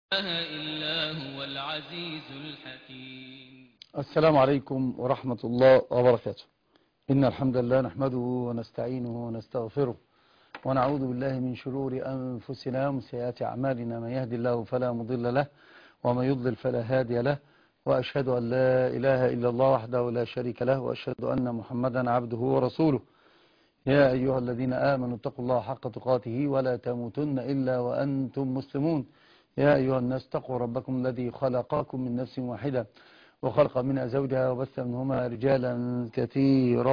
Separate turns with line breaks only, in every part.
إلا هو العزيز الحكيم.
السلام عليكم ورحمة الله وبركاته. إن الحمد لله نحمده ونستعينه ونستغفره ونعوذ بالله من شرور أنفسنا ومن سيئات أعمالنا. من يهدي الله فلا مضل له ومن يضلل فلا هادي له، وأشهد أن لا إله إلا الله وحده لا شريك له، وأشهد أن محمدا عبده ورسوله. يا أيها الذين آمنوا اتقوا الله حق تقاته ولا تموتن إلا وأنتم مسلمون. يا أيها الناس اتقوا ربكم الذي خلقكم من نفس واحدة وخلق منها زوجها وبث منهما رجالا كثيرا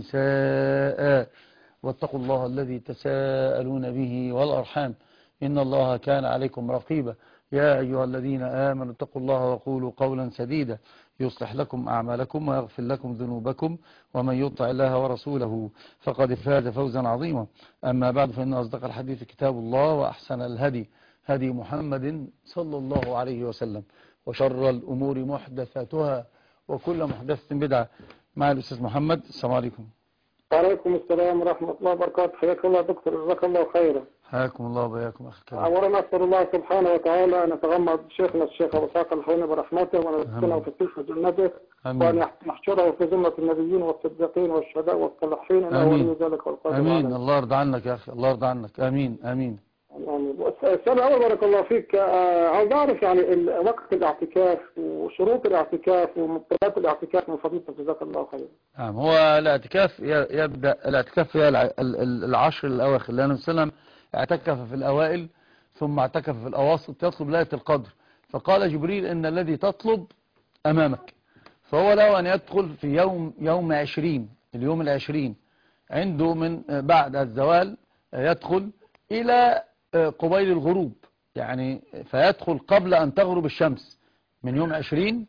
ونساء، واتقوا الله الذي تساءلون به والأرحام إن الله كان عليكم رقيبا. يا أيها الذين آمنوا اتقوا الله وقولوا قولا سديدا يصلح لكم أعمالكم ويغفر لكم ذنوبكم، ومن يطع الله ورسوله فقد فاز فوزا عظيما. أما بعد، فإن أصدق الحديث كتاب الله، وأحسن الهدي هدي محمد صلى الله عليه وسلم، وشر الأمور محدثاتها وكل محدثة بدعة. مع الأستاذ محمد. السلام عليكم.
وعليكم السلام ورحمة الله وبركاته. حياك الله دكتور، جزاك الله خيرا.
حياكم الله وبياكم أخي الكريم.
أولا أسأل الله سبحانه وتعالى أن يتغمد شيخنا الشيخ أبو إسحاق الحويني برحمته، وأن يدخله في سلح جنته، وأن يحشره في زمرة النبيين والصديقين والشهداء والصالحين، إنه ولي ذلك والقادر عليه.
آمين. الله يرضى عنك يا أخي، الله يرضى عنك. آمين آمين.
السؤال الأول بارك الله فيك، عاوز أعرف يعني وقت الاعتكاف وشروط الاعتكاف ومبطلات الاعتكاف من فضيلتك، جزاك الله خيرا.
نعم، هو الاعتكاف يبدأ الاعتكاف في العشر الأواخر، لأن السلام اعتكف في الأوائل ثم اعتكف في الأواسط يطلب ليلة القدر، فقال جبريل إن الذي تطلب أمامك، فهو له أن يدخل في يوم 20، اليوم 20 عنده من بعد الزوال، يدخل إلى قبيل الغروب، يعني فيدخل قبل أن تغرب الشمس من يوم 20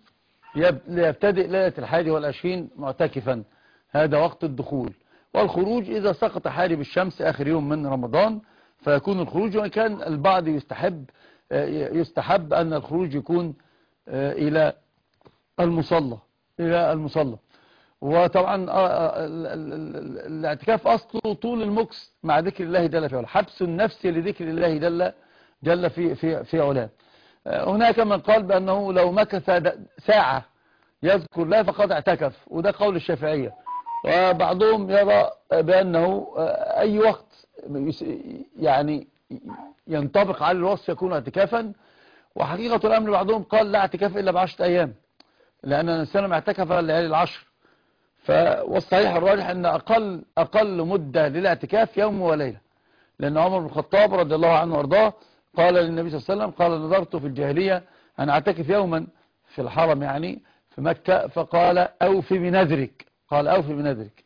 يبتدئ ليلة 21 معتكفا. هذا وقت الدخول. والخروج إذا سقط حارب الشمس آخر يوم من رمضان فيكون الخروج، وإن كان البعض يستحب أن الخروج يكون إلى المصلى. وطبعا الاعتكاف أصله طول المكس مع ذكر الله جل في علاه، حبس النفس لذكر الله جل في علاه. هناك من قال بأنه لو مكث ساعة يذكر الله فقد اعتكف، وده قول الشافعية. وبعضهم يرى بأنه أي وقت يعني ينطبق على الوصف يكون اعتكافا. وحقيقة الأمر بعضهم قال لا اعتكاف إلا ب10 أيام، لأن الإنسان اعتكف الليالي العشر. والصحيح الراجح أن أقل مدة للاعتكاف يوم وليلة، لأن عمر بن الخطاب رضي الله عنه وارضاه قال للنبي صلى الله عليه وسلم، قال نظرت في الجاهلية أن أعتكف يوما في الحرم يعني في مكة، فقال أوفي بنذرك، قال أوفي بنذرك.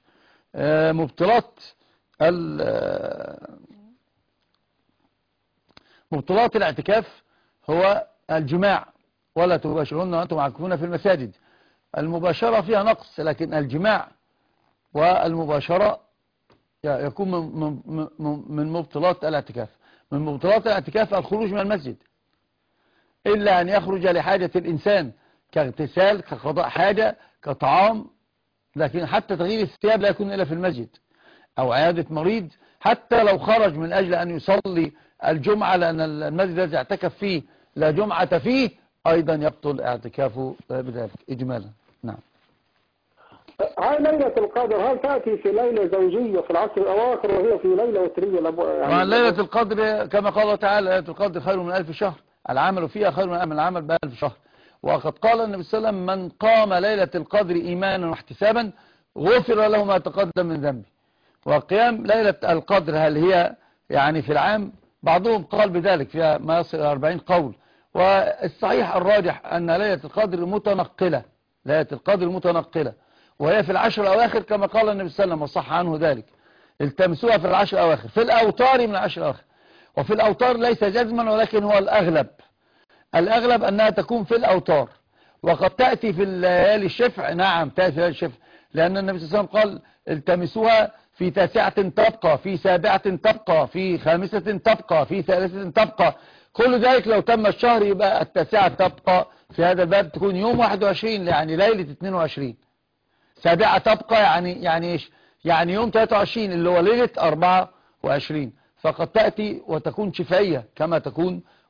مبطلات الاعتكاف هو الجماع، ولا تباشرون وأنتم عاكفون في المساجد. المباشرة فيها نقص، لكن الجماع والمباشرة يكون من مبطلات الاعتكاف. من مبطلات الاعتكاف الخروج من المسجد، إلا أن يخرج لحاجة الإنسان كاغتسال، كقضاء حاجة، كطعام، لكن حتى تغيير الثياب لا يكون إلا في المسجد، أو عيادة مريض. حتى لو خرج من أجل أن يصلي الجمعة، لأن المسجد الذي اعتكف فيه لا جمعة فيه، أيضا يبطل اعتكافه بذلك إجمالا. نعم.
هاي ليلة القدر هل تأتي في ليلة زوجية في العشر الأواخر، وهي في ليلة وترية؟
يعني ليلة القدر كما قال الله تعالى ليلة القدر خير من 1000 شهر، العمل فيها خير من العمل ب1000 شهر. وقد قال النبي صلى الله عليه وسلم من قام ليلة القدر إيمانا واحتسابا غفر له ما تقدم من ذنبه. وقيام ليلة القدر هل هي يعني في العام؟ بعضهم قال بذلك، فيها ما يصل إلى 40 قول. والصحيح الراجح أن ليلة القدر متنقلة، ليلة القدر متنقلة، وهي في العشر الأواخر كما قال النبي صلى الله عليه وسلم وصح عنه ذلك. التمسوها في العشر الأواخر، في الأوتار من العشر الأواخر. وفي الأوتار ليس جزما، ولكن هو الأغلب أنها تكون في الأوتار. وقد تأتي في الليالي الشفع، نعم تأتي في الليالي الشفع، لأن النبي صلى الله عليه وسلم قال التمسوها في 9 تبقى، في 7 تبقى، في 5 تبقى، في 3 تبقى. كل ذلك لو تم الشهر يبقى 9 تبقى في هذا الباب تكون يوم 21، يعني ليلة 22. 7 تبقى يعني إيش؟ يعني يوم 23 اللي هو ليلة 24. فقد تأتي وتكون شفعية كما تكون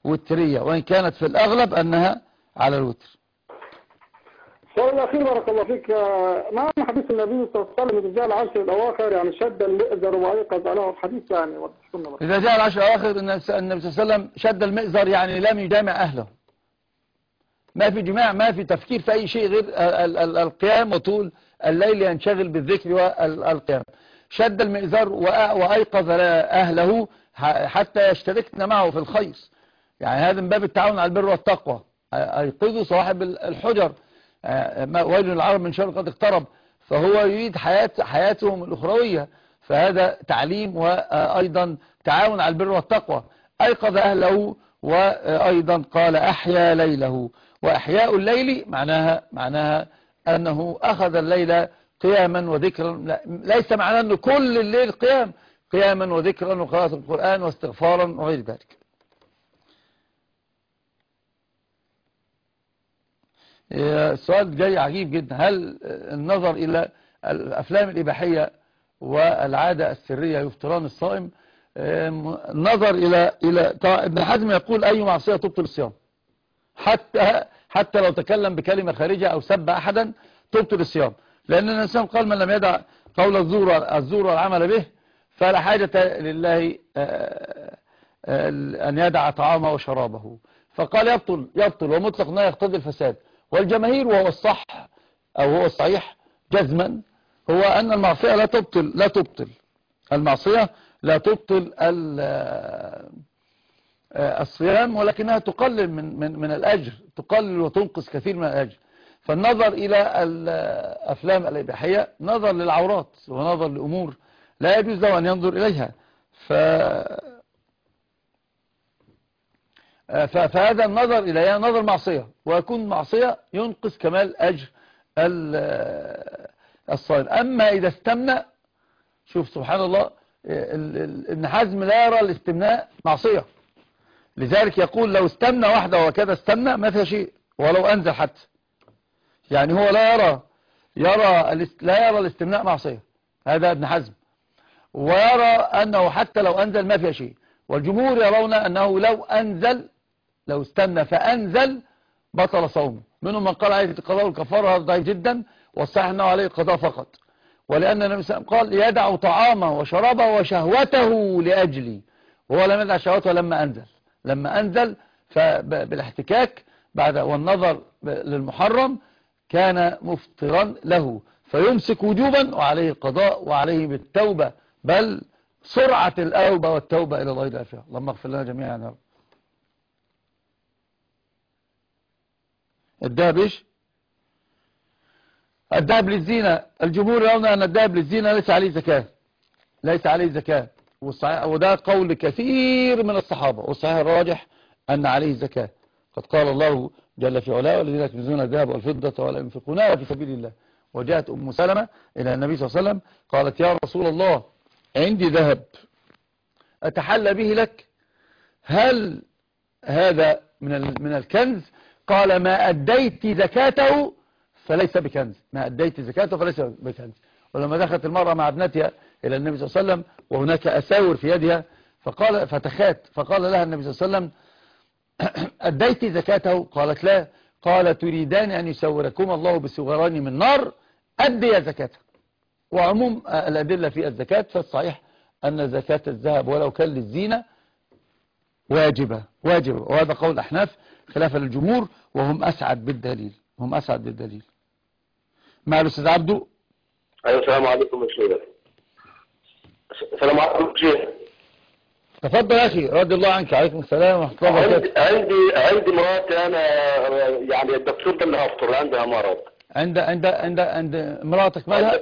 وترية، وإن كانت في الأغلب أنها على الوتر.
السؤال الأخير بارك الله فيك، ما عن حديث النبي صلى الله عليه وسلم إذا جاء العشر الأواخر يعني شد المئزر وأيقظ له الحديث يعني وضحونا.
إذا جاء العشر الأواخر النبي صلى الله عليه وسلم شد المئزر يعني لم يجامع أهله، ما في جماع، ما في تفكير في أي شيء غير القيام وطول الليل ينشغل بالذكر والقيام. شد المئزر وأيقظ أهله حتى يشتركن معه في الخير، يعني هذا من باب التعاون على البر والتقوى. أيقظوا صاحب الحجر، ويل للعرب من شر قد اقترب، فهو يريد حياتهم الأخروية، فهذا تعليم وأيضا تعاون على البر والتقوى. أيقظ أهله وأيضا قال أحيا ليله، وأحياء الليل معناها أنه أخذ الليل قياما وذكرا، ليس معناه أنه كل الليل قياما وذكرا وقراءة القرآن واستغفارا وغير ذلك. السؤال جاي عجيب جدا، هل النظر إلى الأفلام الإباحية والعادة السرية يفطران الصائم؟ النظر إلى ابن حزم يقول أي معصية تبطل الصيام، حتى لو تكلم بكلمة خارجة أو سب أحدا تبطل الصيام، لأن الإنسان قال من لم يدع قول الزور والعمل به فلا حاجة لله أن يدع طعامه وشرابه، فقال يبطل ومطلق لا يقتضي الفساد. والجماهير وهو الصح أو هو الصحيح جزما هو أن المعصية لا تبطل المعصية لا تبطل الصيام، ولكنها تقلل من الأجر، تقلل وتنقص كثير من الأجر. فالنظر إلى الأفلام الإباحية نظر للعورات ونظر لأمور لا يجوز له أن ينظر إليها، فهذا النظر إليها نظر معصية، ويكون معصية ينقص كمال أجر الصائم. أما إذا استمنى، شوف سبحان الله، ابن حزم لا يرى الاستمناء معصية، لذلك يقول لو استمنى واحدة وكذا استمنى ما فيها شيء ولو أنزل حتى، يعني هو لا يرى الاستمناء معصية، هذا ابن حزم، ويرى أنه حتى لو أنزل ما فيها شيء. والجمهور يرون أنه لو استمنى فأنزل بطل صومه، منهم من قال عليه القضاء والكفارة، هذا ضعيف جدا، والصحيح أنه عليه القضاء فقط، ولأن النبي صلى الله عليه وسلم قال يدع طعامه وشرابه وشهوته لأجلي، وهو لم يدع شهوته لما أنزل فبالاحتكاك بعد والنظر للمحرم كان مفطرا له، فيمسك وجوبا وعليه القضاء وعليه بالتوبة، بل سرعة الأوبة والتوبة إلى الله العافية. اللهم اغفر لنا جميعا يا رب. الذهب ايش؟ الذهب للزينة، الجمهور يرون أن الذهب للزينة ليس عليه زكاة، وده قول كثير من الصحابة، والصحيح الراجح أن عليه زكاة. قد قال الله جل في علاه والذين يكنزون الذهب والفضة ولا ينفقونها في سبيل الله. وجاءت أم سلمة إلى النبي صلى الله عليه وسلم قالت يا رسول الله عندي ذهب أتحلى به لك، هل هذا من الكنز؟ قال ما أديت زكاته فليس بكنز، ما أديت زكاته فليس بكنز. ولما دخلت المرأة مع ابنتها إلى النبي صلى الله عليه وسلم وهناك أساور في يدها فقال لها النبي صلى الله عليه وسلم أديت زكاته؟ قالت لا. قال تريدان أن يسوركم الله بسوران من نار، أدي زكاته. وعموم الأدلة في الزكاة فالصحيح أن زكاة الذهب ولو كان للزينة واجبة، وهذا قول الأحناف خلافا للجمهور، وهم أسعد بالدليل. مع الأستاذ عبدو.
أيوة السلام عليكم يا شيخ. السلام عليكم يا شيخ.
تفضل يا أخي رضي الله عنك. عليكم السلام ورحمة الله وبركاته.
عندي مراتي أنا، يعني الدكتور قال لها أفطر، عندها مرض.
عند مراتك مالها؟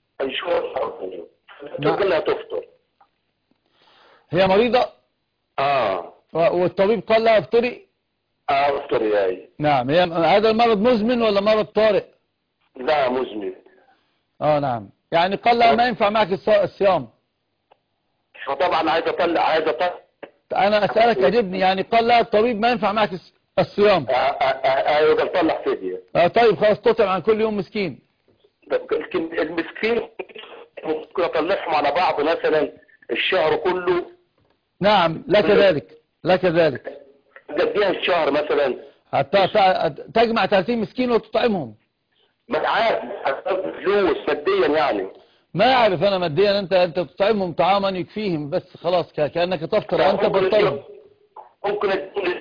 الدكتور قال لها تفطر.
هي مريضة؟ والطبيب قال لها افطري؟
افطري هاي.
نعم. هذا المرض مزمن ولا مرض طارئ؟
لا مزمن.
نعم. يعني قال لها ما ينفع معك الصيام.
فطبعا عايز اطلع.
انا اسألك اجبني، يعني قال لها الطبيب ما ينفع معك الصيام.
ايوه قال طلع فدية.
طيب خلاص تطعم عن كل يوم مسكين.
المسكين ممكن اطلعهم على بعض مثلا الشهر كله.
نعم لك ذلك.
قديها الشهر مثلا؟
تجمع 30 مسكين وتطعمهم.
ما عارف فلوس ماديا يعني.
ما اعرف انا ماديا، انت تطعمهم طعاما يكفيهم بس خلاص، كانك تفطر وانت بتطعم.
ممكن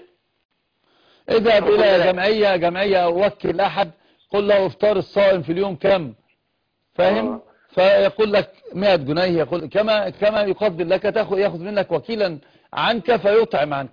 اذهب الى جمعيه وكل احد، قل له افطار الصائم في اليوم كم، فاهم؟ فيقول لك 100 جنيه، يقول كما يقدر لك، ياخذ منك وكيلا عنك فيطعم عنك.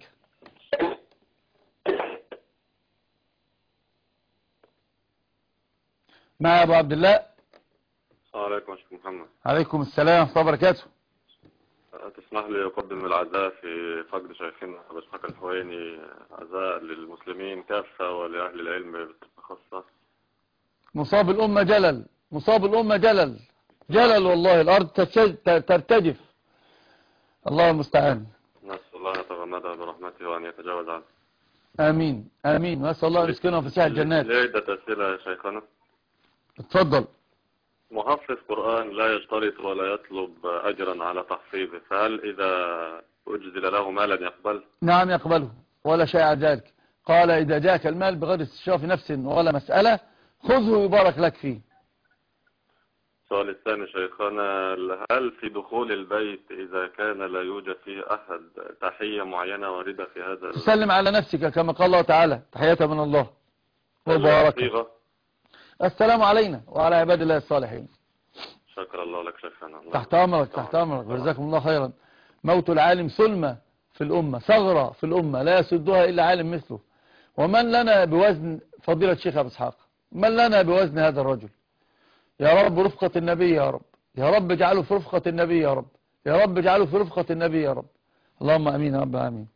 مع ابو عبد الله.
السلام عليكم يا شيخ محمد.
عليكم السلام ورحمه الله وبركاته.
تسمح لي أقدم العزاء في فقد شيخنا أبو إسحاق الحويني، عزاء للمسلمين كافة ولأهل العلم بالخاصة.
مصاب الأمة جلل، مصاب الأمة جلل والله، الأرض ترتجف، الله المستعان.
نسأل الله يتغمدها برحمته وأن يتجاوز عنه.
آمين آمين، وأسأل الله يسكنه في ساحة الجنات.
عدة أسئلة يا شيخنا.
اتفضل.
محفظ قرآن لا يشترط ولا يطلب أجرا على تحفيظه، فهل إذا أجزل له مالا يقبل؟
نعم يقبله، ولا شيء على ذلك. قال إذا جاءك المال بغير استشراف نفس ولا مسألة خذه يبارك لك فيه.
السؤال الثاني شيخنا، هل في دخول البيت إذا كان لا يوجد فيه أحد تحية معينة واردة في هذا؟
تسلم على نفسك كما قال الله تعالى، تحية من الله وبارك. السلام علينا وعلى عباد الله الصالحين.
شكر الله لك شيخنا.
تحت أمرك تحت أمرك، جزاكم الله خيرا. موت العالم ثلمة في الأمة، ثغرة في الأمة لا يسدها إلا عالم مثله. ومن لنا بوزن فضيلة الشيخ أبو إسحاق؟ من لنا بوزن هذا الرجل؟ يا رب رفقة النبي، يا رب يا رب اجعله في رفقة النبي، يا رب يا رب اجعله في رفقة النبي، يا رب. اللهم أمين يا رب آمين.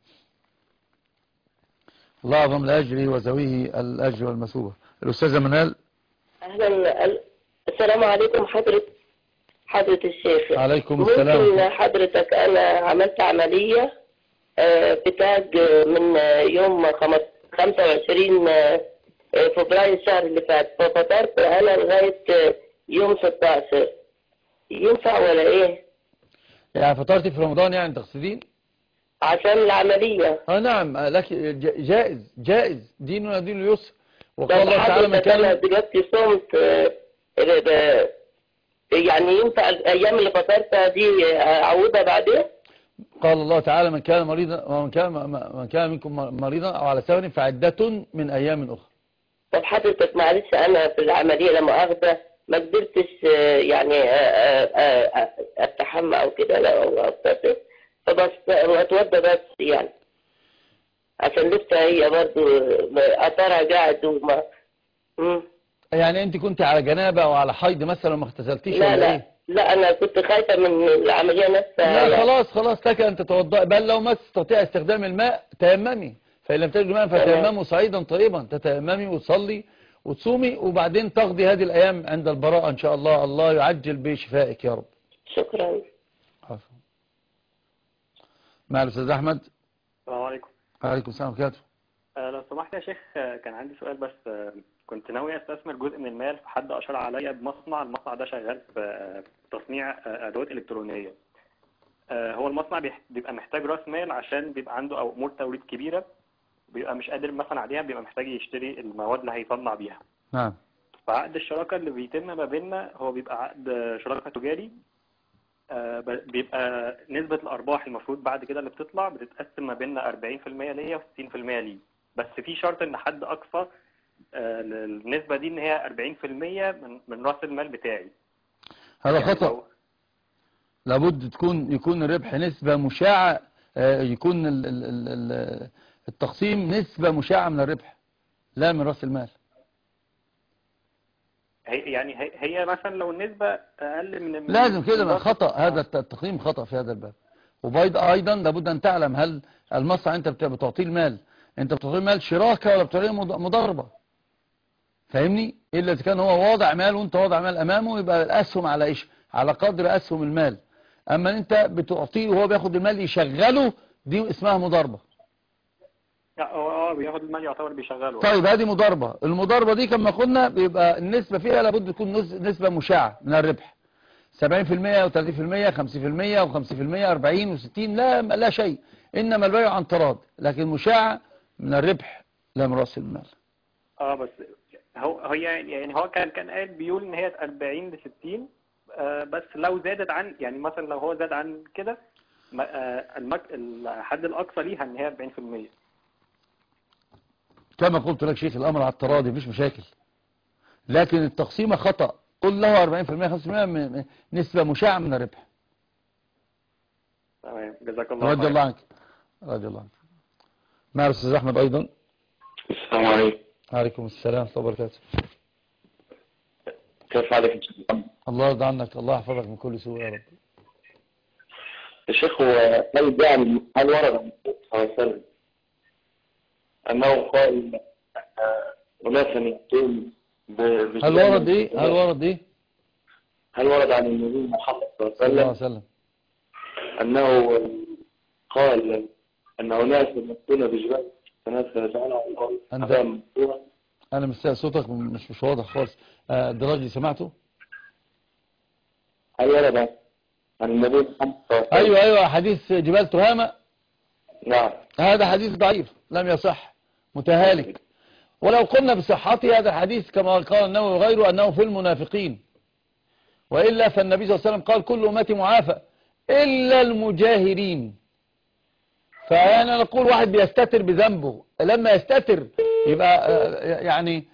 الله أعظم الأجر وزويه الأجر والمثوبة. الأستاذة منال.
أهلا، السلام عليكم حضرة الشيخ.
عليكم السلام.
ممكن حضرتك أنا عملت عملية بتاج من يوم 25 فبراير الشهر اللي فات، ففطرت أنا لغاية يوم 16، ينفع ولا إيه؟
يعني فطرتي في رمضان يعني تقصدين؟
عشان العملية.
نعم لك، جائز ديننا دين اليسر، وقال الله تعالى من كان.
أنا دلوقتي صمت، يعني ينفع الأيام اللي فطرتها دي أعوضها بعدين؟
قال الله تعالى من كان مريضا ومن كان منكم مريضا أو على سفر فعدة من أيام أخرى.
طب حضرتك معلش أنا في العملية لما أخذها ما قدرتش يعني أتحمى أو كده، لا أفتح فبس أتوضى بس يعني، عشان لسه هي برضو أثرها قاعد وما.
يعني أنت كنت على جنابة أو على حيض مثلا وما اغتسلتيش ولا إيه؟
لا أنا كنت خايفة من العملية نفسها.
لا يعني. خلاص لك أن تتوضأ، بل لو ما تستطيع استخدام الماء تيممي، فإن لم تجد ماء فتيمموا صعيدا طيبا، تتيممي وتصلي وتصومي وبعدين تقضي هذه الأيام عند البراءة إن شاء الله. الله يعجل بشفائك يا رب.
شكرا.
عفوا. مع الأستاذ أحمد.
السلام عليكم.
وعليكم السلام ورحمة الله.
لو سمحت يا شيخ، كان عندي سؤال بس. كنت ناوي استثمر جزء من المال في حد أشار عليا بمصنع، المصنع ده شغال في تصنيع أدوات إلكترونية. هو المصنع بيبقى محتاج رأس مال عشان بيبقى عنده أمور توريد كبيرة، بيبقى مش قادر مثلا عليها، بيبقى محتاج يشتري المواد اللي هيصنع بيها.
نعم.
فعقد الشراكة اللي بيتم ما بيننا هو بيبقى عقد شراكة تجاري، بيبقى نسبة الأرباح المفروض بعد كده اللي بتطلع بتتقسم ما بيننا 40% ليا و60% ليه، بس في شرط إن حد أقصى النسبة دي إن هي 40% من رأس المال بتاعي.
هذا يعني خطأ. لابد يكون الربح نسبة مشاعة، يكون التقسيم نسبة مشاعة من الربح لا من رأس المال.
هي مثلا لو النسبة أقل من
لازم كده خطأ، هذا التقييم خطأ في هذا الباب. وأيضا لابد أن تعلم هل المصنع أنت بتعطيه المال، أنت بتعطيه المال شراكة ولا بتعطيه مضاربة؟ فاهمني؟ إلا إذا كان هو واضع مال وأنت واضع مال أمامه يبقى الأسهم على إيش؟ على قدر أسهم المال. أما أنت بتعطيه وهو بياخد المال يشغله، دي اسمها مضاربة.
لا بياخد المال يعتبر بيشغله.
طيب هذه مضاربة. المضاربة دي كما قلنا بيبقى النسبة فيها لابد تكون نسبة مشاعة من الربح، 70% و30% 50% و50% 40 و60 لا شيء، إنما البيع عن تراض، لكن مشاعة من الربح لا من رأس المال.
بس هو يعني هو كان قايل بيقول ان هي 40 ل 60، بس لو زادت عن، يعني مثلا لو هو زاد عن كده الحد الأقصى ليها ان هي 40%.
كما قلت لك شيخ الأمر على التراضي مفيش مشاكل، لكن التقسيمة خطأ. قل له 40% 5% نسبة مشاعة من الربح.
تمام، جزاك الله خير.
رضي الله عنك. رضي الله عنك. مع الأستاذ أحمد أيضا.
السلام عليكم.
عليكم السلام ورحمة الله وبركاته.
كيف حالك؟
الله يرضى عنك، الله يحفظك من كل سوء يا رب.
يا شيخ، هو هل ورد صلى الله عليه وسلم أنه قال أناسا يقتون
هل ورد إيه؟
هل ورد عن النبي محمد
صلى الله عليه وسلم
أنه قال أن أناسا يقتون بجبال فناس يجعلهم الله
أنا مستاء صوتك مش واضح خالص. الدراجي سمعته؟
هل ورد عن النبي محمد صلى الله عليه وسلم؟
أيوة حديث جبال تهامة.
نعم.
هذا حديث ضعيف لم يصح، متهالك. ولو قلنا بصحته هذا الحديث كما قال النووي وغيره أنه في المنافقين، وإلا فالنبي صلى الله عليه وسلم قال كل أمتي معافى إلا المجاهرين. فأنا نقول واحد بيستتر بذنبه، لما يستتر يبقى يعني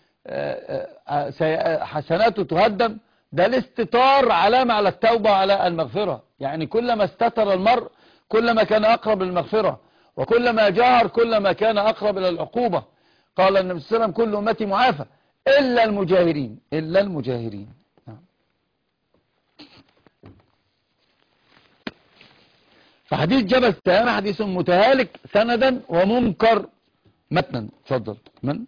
حسناته تهدم. ده الاستتار علامة على التوبة على المغفرة. يعني كلما استتر المرء كلما كان أقرب للمغفرة، وكلما جهر كلما كان أقرب إلى العقوبة. قال النبي صلى الله عليه وسلم كل أمتي معافى إلا المجاهرين، إلا المجاهرين. فحديث جبل تهامة حديث متهالك سندا ومنكر متنا. اتفضل. من؟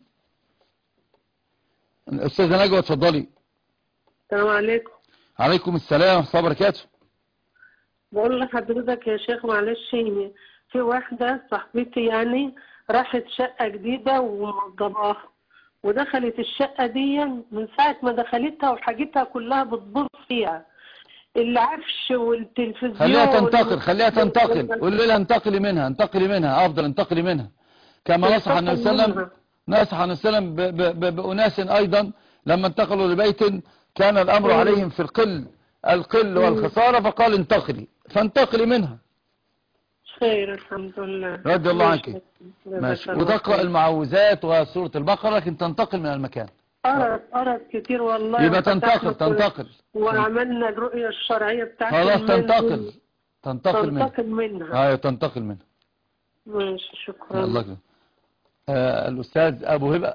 الأستاذة نجوى اتفضلي.
السلام عليكم.
عليكم السلام ورحمة الله وبركاته.
بقول لحضرتك يا شيخ معلش، في واحدة صاحبتي يعني راحت شقة جديدة وموضباها، ودخلت الشقة دي من ساعة ما دخلتها وحاجتها كلها بتبص فيها، العفش والتلفزيون.
خليها تنتقل قول لها انتقلي منها أفضل انتقلي منها. كما نصح النبي صلى الله عليه وسلم بأناس أيضا لما انتقلوا لبيت كان الأمر عليهم في القل والخسارة، فقال انتقلي، فانتقلي منها.
خير الحمد لله.
رضي الله عنك. ماشي. وتقرأ المعوذات وسورة البقرة لكن تنتقل من المكان.
قرأت كتير والله.
يبقى تنتقل
وعملنا الرؤية الشرعية بتاعتنا.
خلاص تنتقل منها. ايوه تنتقل منها.
ماشي شكرا.
الله يكرمك. الأستاذ أبو هبة.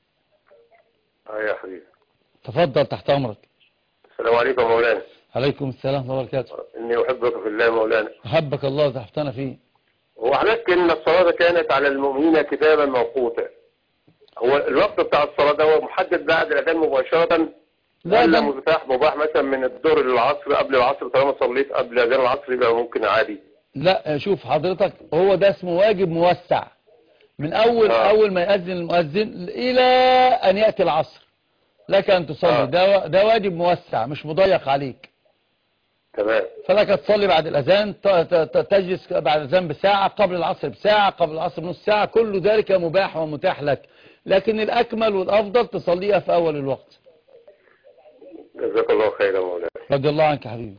يا حبيبي
تفضل تحت أمرك.
السلام عليكم مولانا.
عليكم السلام ورحمة الله وبركاته.
إني أحبك في الله مولانا.
أحبك الله تحتنا فيه.
وحضرتك إن الصلاة كانت على المؤمنين كتابا موقوتا. هو الوقت بتاع الصلاة ده هو محدد بعد الأذان مباشرة ولا مباح مثلا من الظهر للعصر قبل العصر؟ طالما صليت قبل أذان العصر يبقى ممكن عادي.
لا شوف حضرتك، هو ده اسمه واجب موسع من أول ما يأذن المؤذن إلى أن يأتي العصر لك أن تصلي. ده واجب موسع مش مضيق عليك.
تمام.
فلك تصلي بعد الأذان، تجلس بعد الأذان بساعة، قبل العصر بساعة، قبل العصر بنص ساعة، كل ذلك مباح ومتاح لك، لكن الأكمل والأفضل تصليها في أول الوقت.
جزاك الله خيرا مولانا.
رضي الله عنك حبيبي.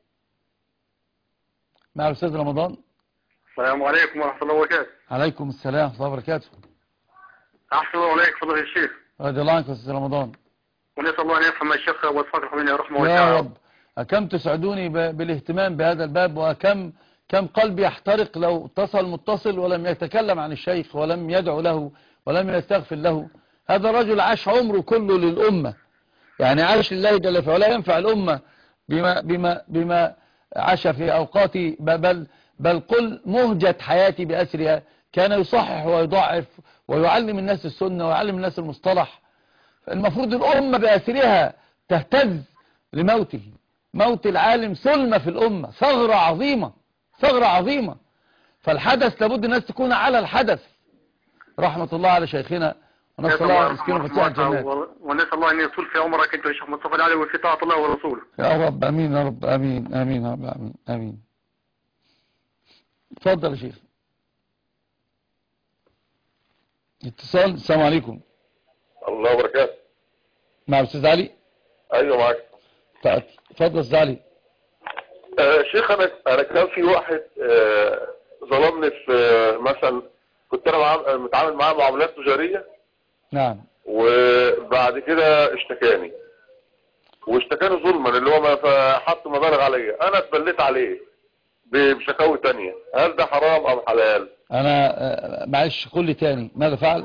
مع الأستاذ رمضان.
السلام عليكم ورحمة الله وبركاته.
عليكم السلام ورحمة الله وبركاته.
أحسن الله عليك فضل الشيخ.
رضي الله عنك يا أستاذ رمضان.
ونسأل الله أن يفهم الشيخ أبو إسحاق الحويني رحمه الله
يا رب. كم تسعدوني بالاهتمام بهذا الباب، كم قلبي يحترق لو اتصل متصل ولم يتكلم عن الشيخ ولم يدعو له ولم يستغفر له. هذا الرجل عاش عمره كله للأمة، يعني عاش لله جل في علاه، ينفع الأمة بما عاش في أوقاتي، بل قل مهجة حياتي بأسرها. كان يصحح ويضعف ويعلم الناس السنة ويعلم الناس المصطلح. المفروض الأمة بأسرها تهتز لموته. موت العالم سلمة في الأمة، ثغرة عظيمة. فالحدث لابد الناس تكون على الحدث. رحمة الله على شيخنا ونسأل الله أن يسكنه فتح الجنات.
ونسأل الله أن يطول في عمرك أنت يا شيخ مصطفى العلي وفي طاعة الله ورسوله.
يا رب أمين يا رب أمين أمين يا رب أمين. اتفضل يا شيخ. اتصال. السلام عليكم.
الله وبركاته.
مع الاستاذ علي.
ايوه معاك.
اتفضل استاذ علي.
شيخ انا كان في واحد ظلمني في مثلا، كنت انا متعامل معاه معاملات تجاريه.
نعم.
وبعد كده اشتكاني ظلما، اللي هو حط مبالغ عليا، انا اتبليت عليه بشكاوي تانية. هل ده حرام ام حلال؟
انا معلش قول لي تاني ماذا فعل؟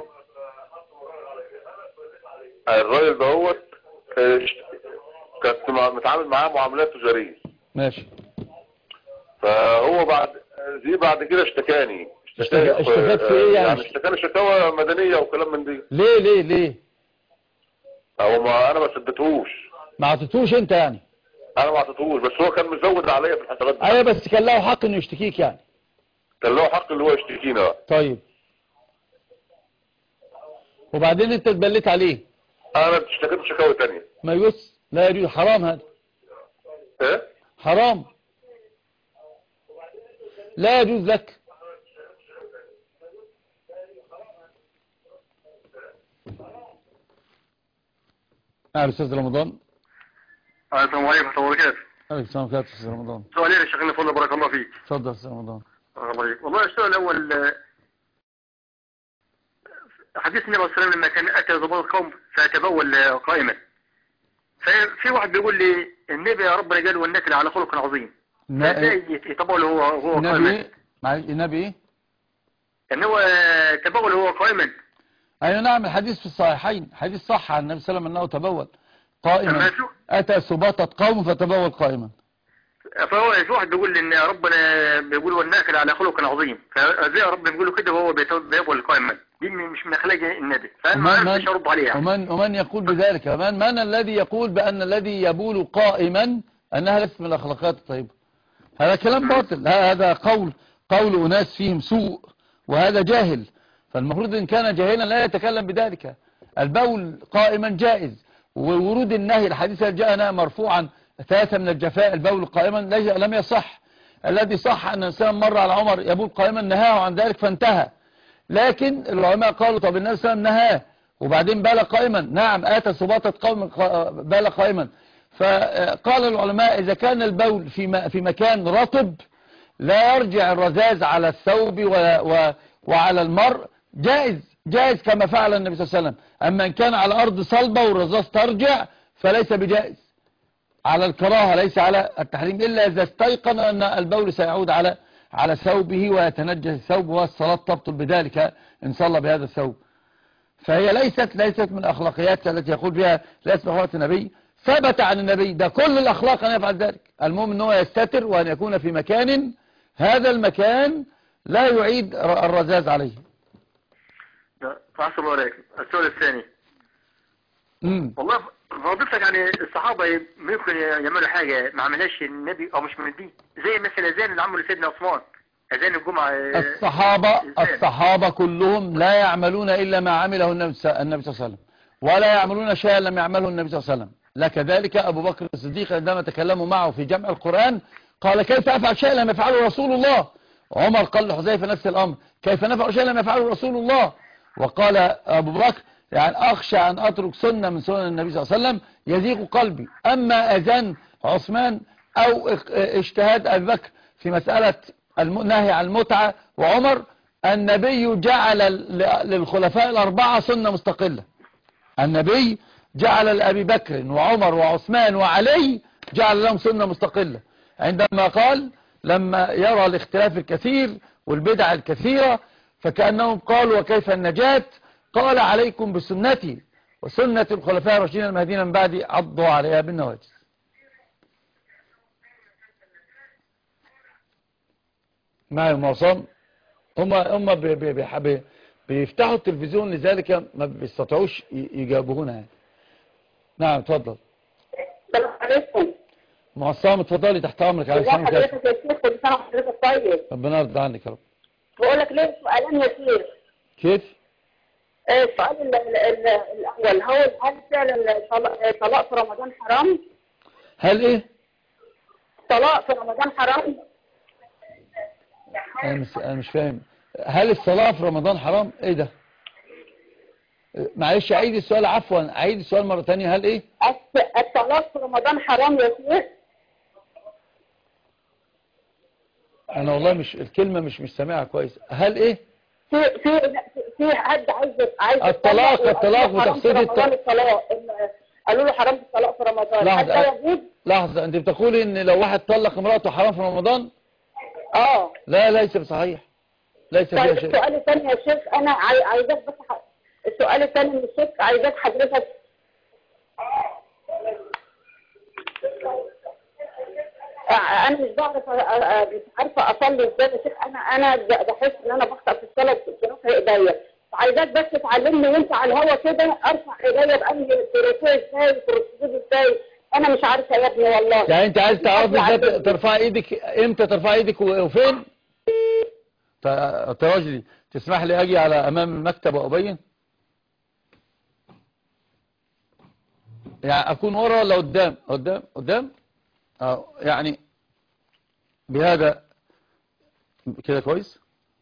الراجل دهوت كنت متعامل معاه معاملات تجاريه.
ماشي.
فهو بعد كده اشتكاني.
اشتكاك في ايه يعني
اشتكاني شكاوى مدنيه وكلام من دي.
ليه
هو ما انا ما سددتهوش.
ما عطيتوش انت يعني؟
انا ما عطيتهوش، بس هو كان مزود عليا في الحسابات.
ايوه بس كان له حق انه يشتكيك يعني.
كان له حق اللي هو يشتكينا بقى.
طيب وبعدين انت اتبليت عليه.
انا اشتكيت شكاوى تانية.
ما يجوز، لا يجوز، حرام هذا.
ايه؟
حرام، لا يجوز لك. استاذ رمضان.
السلام عليكم ورحمه الله وبركاته.
عليكم السلام ورحمه الله. استاذ رمضان.
سؤالين يا شيخنا فضل بارك الله فيك.
اتفضل استاذ رمضان.
والله السؤال الاول، حديث النبي صلى الله عليه وسلم لما كان اتى ضباط القوم فتبول قائما، ففي واحد بيقول لي النبي يا ربنا قال والنكل على خلق عظيم، ازاي يتبول هو قائما؟
النبي ايه؟
ان هو تبول هو قائما.
ايوه نعم، الحديث في الصحيحين، حديث صح عن النبي صلى الله عليه وسلم انه تبول قائما، اتى سباطة قوم فتبول قائما.
فهو في واحد بيقول ان ربنا بيقول والناكل على خلق عظيم، فازاي ربنا بيقول له كده وهو بيبول قائما؟ دي مش من اخلاق النبي، فانا مش هرد عليها.
ومن يقول بذلك؟ من الذي يقول بان الذي يبول قائما انها ليست من الاخلاقيات الطيبه؟ هذا كلام باطل، هذا قول اناس فيهم سوء، وهذا جاهل. فالمفروض ان كان جاهلا لا يتكلم بذلك. البول قائما جائز، وورود النهي الحديث جاءنا مرفوعا 3 من الجفاء البول قائما لم يصح. الذي صح أن الإنسان مر على عمر يبول قائما نهاه عن ذلك فانتهى، لكن العلماء قالوا طب النبي صلى الله عليه وسلم نهاه وبعدين بال قائما. نعم آتى سباطة قوم بال قائما. فقال العلماء إذا كان البول في مكان رطب لا يرجع الرذاذ على الثوب وعلى المرء، جائز كما فعل النبي صلى الله عليه وسلم. أما إن كان على أرض صلبة والرذاذ ترجع فليس بجائز، على الكراهة ليس على التحريم، إلا إذا استيقن أن البول سيعود على ثوبه ويتنجس الثوب، والصلاة تبطل بذلك إن صلى بهذا الثوب. فهي ليست من الأخلاقيات التي يقول بها ليست من أخلاق النبي. ثبت عن النبي ده كل الأخلاق أن يفعل ذلك. المهم أنه يستتر وأن يكون في مكان هذا المكان لا يعيد الرذاذ عليه.
فحسب الله عليكم. السؤال الثاني، والله فضلتك يعني الصحابة ممكن يعملوا حاجة ما عملهاش النبي او مش من الدين، زي مثلا اذان اللي عمله سيدنا عثمان، اذان الجمعة.
الصحابة كلهم لا يعملون الا ما عمله النبي صلى الله عليه وسلم، ولا يعملون شيئا لم يعمله النبي صلى الله عليه وسلم. لكذلك ابو بكر الصديق عندما تكلموا معه في جمع القرآن قال كيف افعل شيئا لم يفعله رسول الله. عمر قال لحذيفة نفس الامر، كيف نفعل شيئا لم يفعله رسول الله. وقال ابو بكر يعني أخشى أن أترك سنة من سنن النبي صلى الله عليه وسلم يزيغ قلبي. أما أذان عثمان أو اجتهاد أبي بكر في مسألة النهي عن المتعة وعمر، النبي جعل للخلفاء الأربعة سنة مستقلة. النبي جعل لأبي بكر وعمر وعثمان وعلي جعل لهم سنة مستقلة، عندما قال لما يرى الاختلاف الكثير والبدع الكثيرة فكأنهم قالوا وكيف النجاة، قال عليكم بسنتي وسنة الخلفاء الراشدين المهديين من بعدي عضوا عليها بالنواجذ. معي معصم. هم بيفتحوا التلفزيون لذلك ما بيستطيعوش يجاوبونا يعني. نعم اتفضل.
السلام عليكم.
معصم اتفضلي تحت امرك. على
السلام حضرتك يا شيخ، كل سنه وحضرتك طيب.
ربنا يرضى عنك يا رب.
بقول لك ليه سؤالين يا شيخ.
كيف؟
السؤال الأول، هل فعلا طلاق في رمضان حرام؟
هل إيه؟
طلاق في رمضان حرام؟
أنا مش فاهم. هل الصلاة في رمضان حرام؟ إيه ده؟ معلش عيد السؤال، عفوا عيد السؤال مرة ثانية. هل ايه؟
الطلاق في رمضان حرام يا شيخ؟
انا والله مش الكلمة مش سامعها كويس. هل ايه؟
في حد عايز
الطلاق بتقصدي
الطلاق، قالوا له حرام الطلاق في رمضان.
لحظة، انت بتقولي ان لو واحد طلق امرأته حرام في رمضان؟ لا ليس بصحيح، ليس فيها شيء.
السؤال الثاني يا شيخ، انا عايزاك بس السؤال الثاني من الشيخ، عايزاك حضرتك انا مش عارفه اصلي ازاي يا شيخ. انا بحس ان انا بخطأ في الصلاه برفع ايديا، عايزاك بس تعلمني وانت على الهوا كده ارفع ايديا بانهي في الركوع ازاي في السجود ازاي. انا مش عارفه يا ابني والله.
يعني انت عايز تعرفي ازاي ترفعي ايدك، امتى ترفعي ايدك وفين؟ تراجلي تسمح لي اجي على امام المكتب وابين؟ يعني اكون ورا ولا قدام؟ يعني بهذا كده كويس.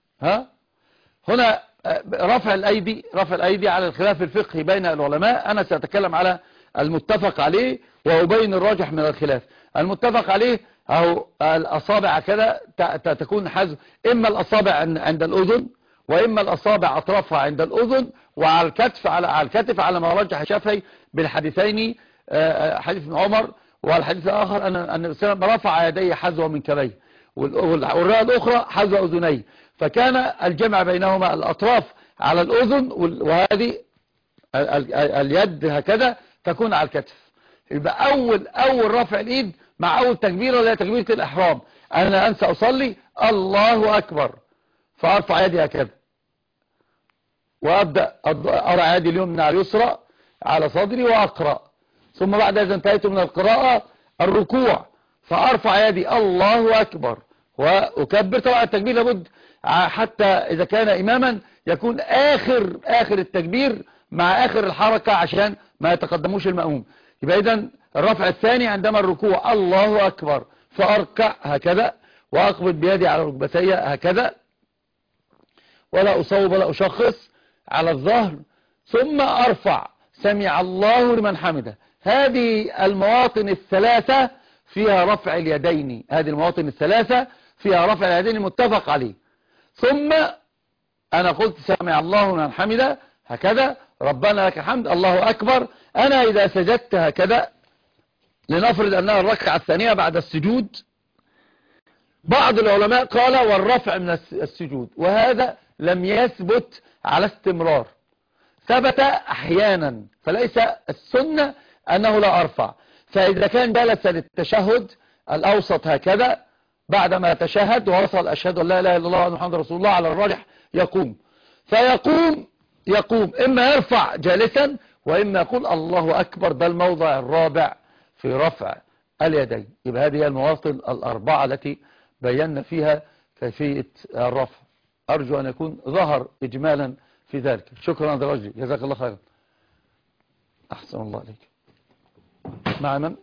هنا رفع الايدي على الخلاف الفقهي بين العلماء. انا سأتكلم على المتفق عليه وأبين الراجح من الخلاف. المتفق عليه اهو الاصابع كده تكون حذو، اما الاصابع عند الاذن، واما الاصابع اطرافها عند الاذن، وعلى الكتف على ما رجح الشافعي بالحديثين، حديث ابن عمر والحديث الآخر أن النبي صلى الله عليه وسلم رفع يديه حذو منكبيه، والرواية الأخرى حذو أذنيه، فكان الجمع بينهما الأطراف على الأذن، وهذه اليد هكذا تكون على الكتف. يبقى أول رفع الإيد مع أول تكبيرة اللي هي تكبيرة الإحرام. أنا أنسى أصلي الله أكبر فأرفع يدي هكذا، وأبدأ أرى يدي اليمنى على اليسرى على صدري وأقرأ. ثم بعد إذا انتهيت من القراءة الركوع فأرفع يدي الله أكبر وأكبر. طبعا التكبير لابد حتى إذا كان إماما يكون آخر التكبير مع آخر الحركة عشان ما يتقدموش المأموم. يبقى إذن الرفع الثاني عندما الركوع الله أكبر فأركع هكذا وأقبض بيدي على ركبتي هكذا ولا أصوب ولا أشخص على الظهر، ثم أرفع سمع الله لمن حمده. هذه المواطن الثلاثة فيها رفع اليدين، هذه المواطن الثلاثة فيها رفع اليدين متفق عليه. ثم أنا قلت سمع الله لمن حمده هكذا، ربنا لك الحمد الله أكبر. أنا إذا سجدت هكذا، لنفرض أنها الركعة الثانية بعد السجود، بعض العلماء قال والرفع من السجود، وهذا لم يثبت على استمرار، ثبت أحيانا، فليس السنة أنه لا أرفع. فإذا كان جلس للتشهد الأوسط هكذا بعدما تشهد ووصل أشهد أن لا إله إلا الله وأن محمد رسول الله على الراجح يقوم، يقوم إما يرفع جالسا وإما يقول الله أكبر. ده الموضع الرابع في رفع اليدين. يبقى هذه المواطن الأربعة التي بينا فيها كيفية الرفع. أرجو أن يكون ظهر إجمالا في ذلك. شكرا درجي، جزاك الله خيرا. أحسن الله عليك. مع من؟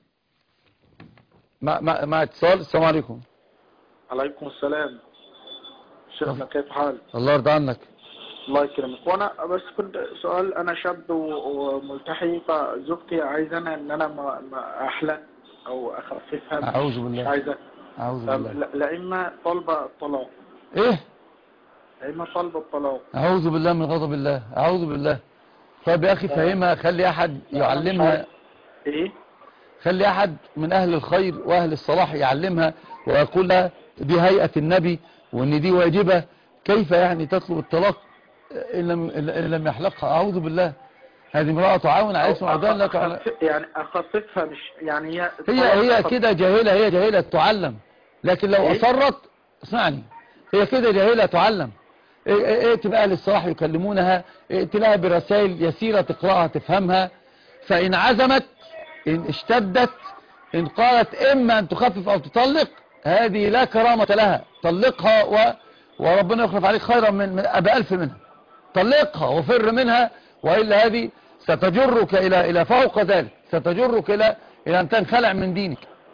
مع اتصال. السلام عليكم.
عليكم السلام. شيخنا كيف حالك؟
الله يرضى عنك.
الله يكرمك. وانا بس كنت سؤال، انا شاب وملتحي، فزوجتي عايزانا ان انا ما احلق او اخففها.
اعوذ بالله.
مش عايزه.
اعوذ بالله.
لا اما طالبه الطلاق.
ايه؟
لا اما طالبه الطلاق.
اعوذ بالله من غضب الله، اعوذ بالله. طيب يا اخي فهمها، خلي احد يعلمها.
ايه؟
خلي احد من اهل الخير واهل الصلاح يعلمها ويقول لها دي هيئة النبي وان دي واجبة، كيف يعني تطلب الطلاق إن لم يحلقها؟ أعوذ بالله. هذه امرأة تعاون على اسم عدوان لا تعلم.
يعني أخففها، مش يعني
هي كده جاهلة، هي جاهلة تعلم. لكن لو أصرت، اسمعني، هي كده جاهلة تعلم. تبقى أهل الصلاح يكلمونها، تلاقيها برسائل يسيرة تقرأها تفهمها. فإن عزمت، إن اشتدت، إن قالت إما أن تخفف أو تطلق، هذه لا كرامة لها. طلقها وربنا يخلف عليك خيرا من بألف منها. طلقها وفر منها، وإلا هذه ستجرك إلى فوق ذلك، ستجرك إلى أن تنخلع من دينك.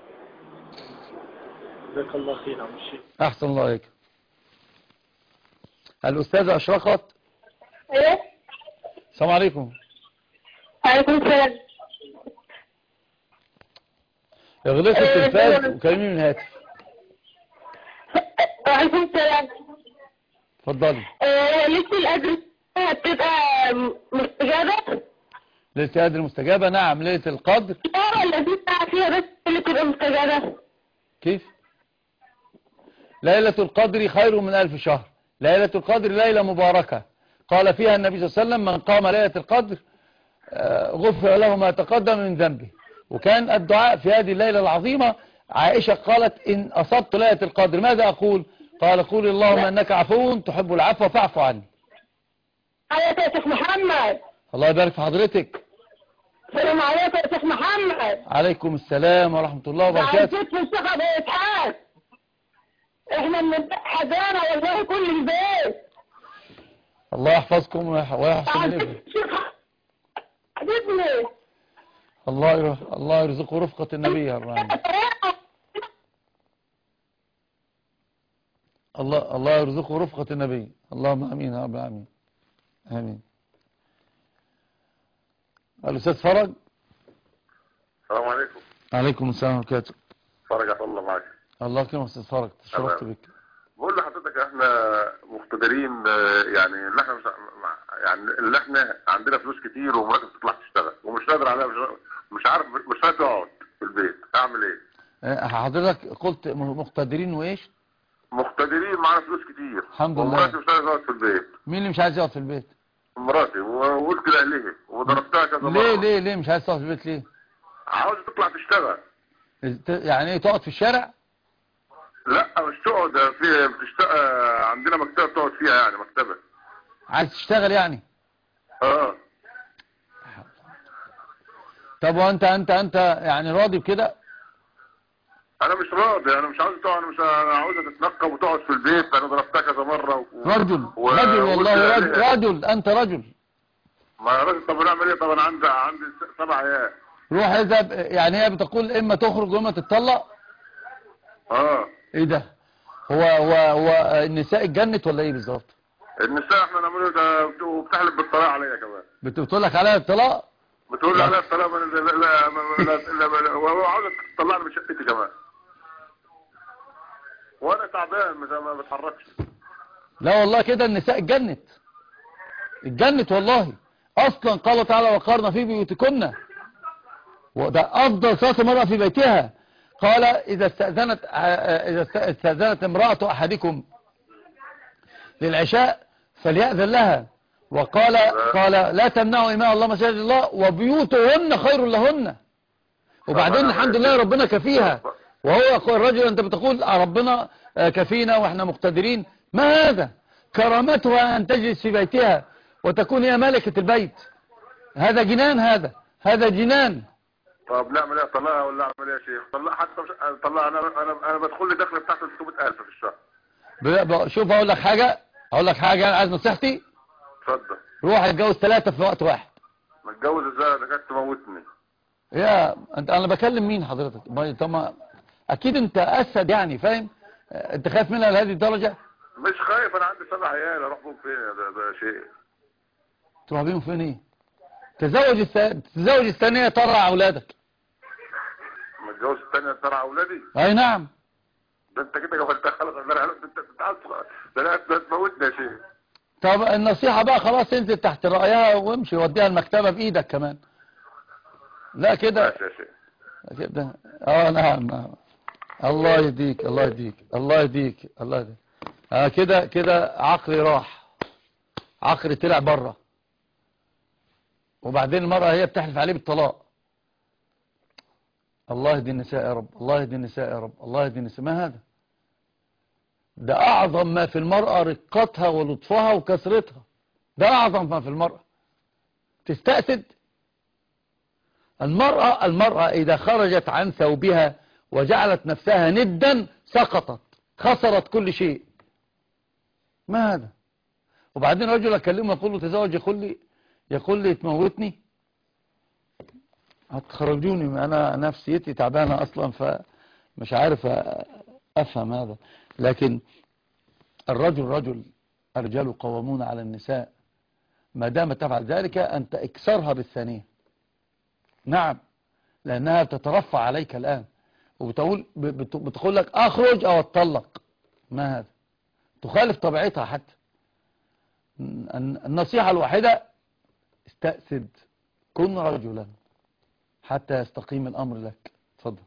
جزاك الله خير عم الشيخ.
أحسن الله عليك. الأستاذة أشرقت.
ايه
السلام عليكم.
عليكم السلام.
اغلقي التلفاز وكلميني من الهاتف.
وعليكم السلام.
اتفضلي.
لسه الأجر هتبقى مستجابة؟
ليلة القدر مستجابة؟ نعم. ليلة القدر
ولا في ساعة فيها بس اللي تبقى مستجابة؟
كيف؟ ليلة القدر خير من 1000 شهر. ليلة القدر ليلة مباركة قال فيها النبي صلى الله عليه وسلم: من قام ليلة القدر غفر له ما تقدم من ذنبه. وكان الدعاء في هذه الليلة العظيمة، عائشة قالت: إن أصبت ليلة القدر ماذا أقول؟ قال: قول اللهم أنك عفو تحب العفو فاعف عني.
عليك يا شيخ محمد.
الله يبارك في حضرتك.
السلام عليكم يا شيخ محمد.
عليكم السلام ورحمة الله وبركاته.
عايزين في الشيخ أبو إسحاق، إحنا من حدانا والله كل البيت.
الله يحفظكم ويحسن إليكم.
حبيبني.
الله يرزقه رفقة النبي يا الرحمن. الله يرزقه رفقة النبي. اللهم امين يا رب العالمين. امين. الاستاذ فرج.
السلام عليكم.
عليكم السلام ورحمة الله.
فرج عبد الله معك.
الله يكرمك استاذ فرج، تشرفت بك.
بقول لحضرتك احنا مقتدرين، يعني اللي احنا اللي احنا عندنا فلوس كتير ومراتب تطلع تشتغل ومش قادر عليها، مش عارف، مش قادر تقعد في البيت، اعمل ايه؟
حضرتك قلت مقتدرين وايش؟
مقتدرين، معانا فلوس كتير
الحمد لله
ومراتي مش عايز اقعد في البيت.
مين اللي مش عايز يقعد في البيت؟
مراتي، وقلت لاهلها وضربتها كذا مره.
ليه مش عايز تقعد في البيت ليه؟
عاوز تطلع تشتغل.
يعني ايه تقعد في الشارع؟
لا مش تقعد في بتشتغل، عندنا مكتبه تقعد فيها، يعني مكتبه.
عايز تشتغل يعني؟ طب وانت يعني راضي بكده؟
انا مش راضي، انا مش عاوز تقعد، انا عاوزها تتنقب وتقعد في البيت، انا ضربتها كذا مره
رجل والله رجل انت رجل.
ما راجل. طب نعمل ايه؟ طب انا عندي 7 عيال.
روح اذهب. يعني هي بتقول اما تخرج واما تتطلق. ايه ده؟ هو النساء اتجنت ولا ايه بالظبط؟
النساء احنا نعمله ده، وبتحلف بالطلاق عليا كمان.
بتقول لك عليا الطلاق؟
بتقول لي عليا الطلاق. لا وعاوزك تطلعني من شقتي كمان، وانا تعبان ما بتحركش.
لا والله كده النساء اتجنت والله. اصلا قال تعالى: وقرن في بيوتكن. وده افضل صلاه المرأة في بيتها. قال: اذا استأذنت امرأة احدكم للعشاء فليأذن لها. وقال لا تمنعوا إماء الله مساجد الله وبيوتهن خير لهن. وبعدين الحمد لله ربنا كفيها. وهو يقول الرجل: انت بتقول ربنا كفينا واحنا مقتدرين. ما هذا؟ كرامتها ان تجلس في بيتها وتكون هي ملكة البيت. هذا جنان، هذا جنان.
طب نعمل ايه؟ طلقها ولا اعمل ايه يا شيخ؟ طلقها حتى طلقها. انا بدخل لي دخل بتاع 300000 في الشهر.
شوف اقول لك حاجة عايز نصيحتي.
اتفضل.
روح اتجوز 3 في وقت واحد.
ما اتجوز ازاي؟ ده كانت تموتني.
يا انا بكلم مين حضرتك؟ طب اكيد انت اسد يعني، فاهم؟ انت خايف منها لهذه الدرجة؟
مش خايف، انا عندي 7 عيال، اروح بهم فين؟ ده شيء.
تروح بيهم فين ايه؟ تزوج الثانية ترعى اولادك.
ما اتجوز الثانية ترعى اولادي؟
اي نعم.
ده انت كده قلت خلاص. ده تموتني يا شيخ.
طب النصيحة بقى خلاص، انزل تحت رأيها وامشي وديها المكتبة بايدك كمان. لا كده كده. نعم. الله يهديك. كده عقلي راح، عقلي طلع بره. وبعدين المرأة هي بتحلف عليه بالطلاق. الله يهدي النساء يا رب، الله يهدي النساء. ما هذا؟ ده أعظم ما في المرأة رقتها ولطفها وكسرتها. ده أعظم ما في المرأة. تستأسد المرأة إذا خرجت عن ثوبها وجعلت نفسها ندا سقطت، خسرت كل شيء. ما هذا؟ وبعدين رجل أكلمه يقول له تزوج، يقول لي تموتني، هتخرجوني، أنا نفسيتي تعبانة أصلا، فمش عارف أفهم هذا. لكن الرجل الرجال قوامون على النساء. ما دامت تفعل ذلك أنت اكسرها بالثانية. نعم، لأنها تترفع عليك الآن بتقول لك أخرج أو أتطلق. ما هذا؟ تخالف طبيعتها. حتى النصيحة الواحدة استأسد، كن رجلا حتى يستقيم الأمر لك. تفضل.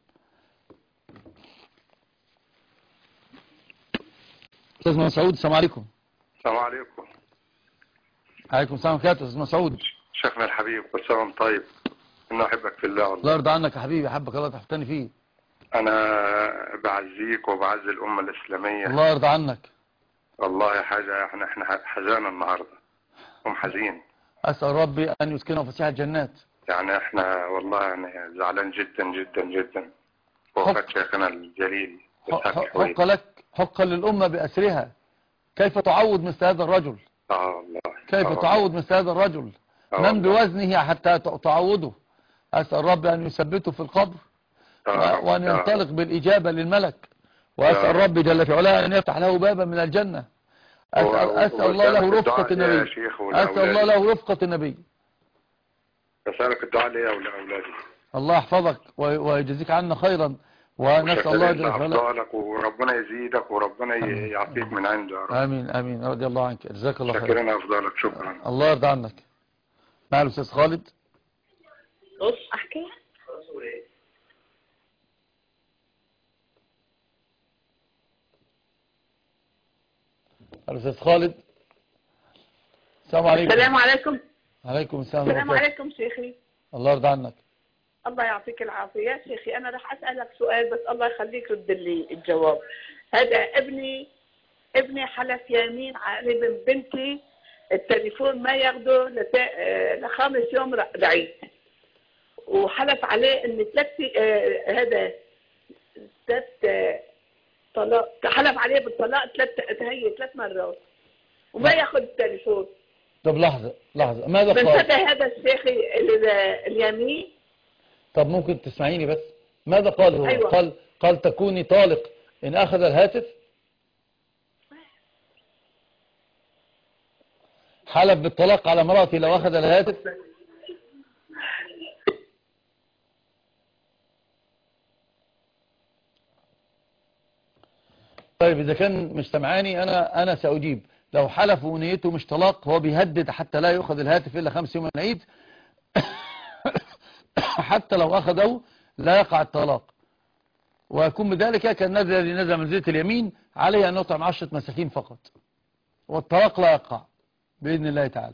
أستاذ مسعود، السلام عليكم.
السلام عليكم.
عليكم السلام ورحمة الله. أستاذ مسعود،
شيخنا الحبيب، كل سنة وانت طيب. إنه أحبك في الله والله.
الله يرضى عنك يا حبيبي، أحبك الله تحتني فيه.
أنا بعزيك وبعز الأمة الإسلامية.
الله يرضى عنك.
والله حاجة احنا حزانة النهاردة، حزين.
أسأل ربي أن يسكنه فسيح الجنات.
يعني احنا والله يعني زعلان جدا جدا جدا وفاة شيخنا الجليل.
حق للأمة بأسرها. كيف تعود مثل هذا الرجل؟
والله
كيف تعود مثل هذا الرجل؟ من بوزنه حتى تعوده. أسأل ربي أن يثبته في القبر وأن ينطلق بالإجابة للملك، وأسأل ربي جل في علاه أن يفتح له بابا من الجنة. أسأل الله له رفقة النبي. أسأل الله له رفقة النبي.
أسألك الدعاء لي ولأولادي.
الله يحفظك ويجزيك عنا خيرا، ونسأل الله جل في علاه
وربنا يزيدك وربنا يعطيك من عنده.
آمين آمين، رضي الله عنك، جزاك الله خيرا.
شكرا أفضلك، شكرا.
الله يرضى عنك. مع الأستاذ خالد.
أحكي.
الأستاذ خالد، السلام عليكم.
السلام عليكم.
عليكم السلام.
السلام عليكم شيخي.
الله يرضى عنك.
الله يعطيك العافية يا شيخي. أنا راح أسألك سؤال بس الله يخليك رد لي الجواب. هذا ابني حلف يمين على ابن بنتي التليفون ما ياخده ل5 يوم العيد، وحلف عليه ان هذا 3 طلاق، حلف عليه بالطلاق 3 مرات وما ياخذ التليفون.
طب لحظة ماذا قال؟
بنتبه هذا الشيخ اليمين.
طب ممكن تسمعيني بس؟ ماذا قال هو؟
أيوة.
قال تكوني طالق إن أخذ الهاتف. حلف بالطلاق على مراتي لو أخذ الهاتف. طيب إذا كان مش سمعاني أنا سأجيب. لو حلف ونيته مش طلاق، هو بيهدد حتى لا يأخذ الهاتف إلا 5 يوم من العيد. حتى لو أخذه لا يقع الطلاق، ويكون بذلك كالنذر الذي نزل منزلة اليمين عليه أن يطعم 10 مساكين فقط، والطلاق لا يقع بإذن الله تعالى.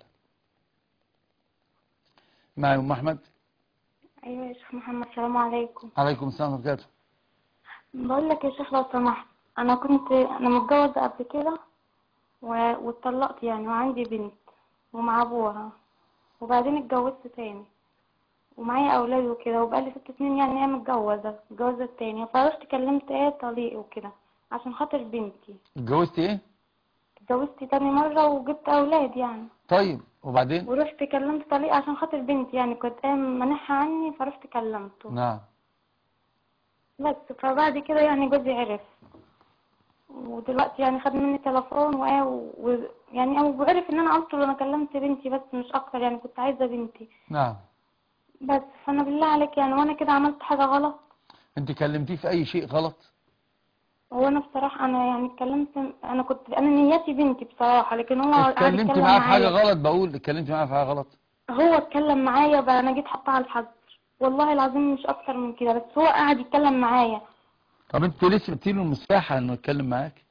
معي أم أحمد.
أيوة يا شيخ محمد، السلام عليكم.
عليكم السلام ورحمة الله.
بقول لك يا شيخ لو سمحت، أنا متجوزة قبل كده واتطلقت يعني، وعندي بنت ومع أبوها، وبعدين اتجوزت تاني ومعايا أولاد وكده، وبقالي 6 سنين يعني هي اتجوزت تاني، فرحت كلمت طليق وكده عشان خاطر بنتي.
اتجوزتي ايه؟
اتجوزت تاني مرة وجبت أولاد يعني.
طيب وبعدين؟
ورحت كلمت طليق عشان خاطر بنتي يعني، كنت منحها عني فرحت كلمته.
نعم.
بس فبعد كده يعني جوزي عرف، ودلوقتي يعني خد مني تليفون يعني وعرف ان انا اصلا كلمت بنتي بس مش اكتر يعني، كنت عايزة بنتي.
نعم.
بس فانا بالله عليك يعني، وانا كده عملت حاجة غلط؟
انت كلمتيه في اي شيء غلط؟
هو انا بصراحة انا يعني انا نيتي بنتي بصراحة، لكن هو
اتكلمت معاه في حاجة غلط؟ بقول اتكلمت معاه في حاجة غلط؟
هو اتكلم معايا بقى، انا جيت حطها على الحظر والله العظيم مش اكتر من كده، بس هو قاعد يتكلم معايا.
طب انت ليه سبتيله المساحة انه يتكلم معاك؟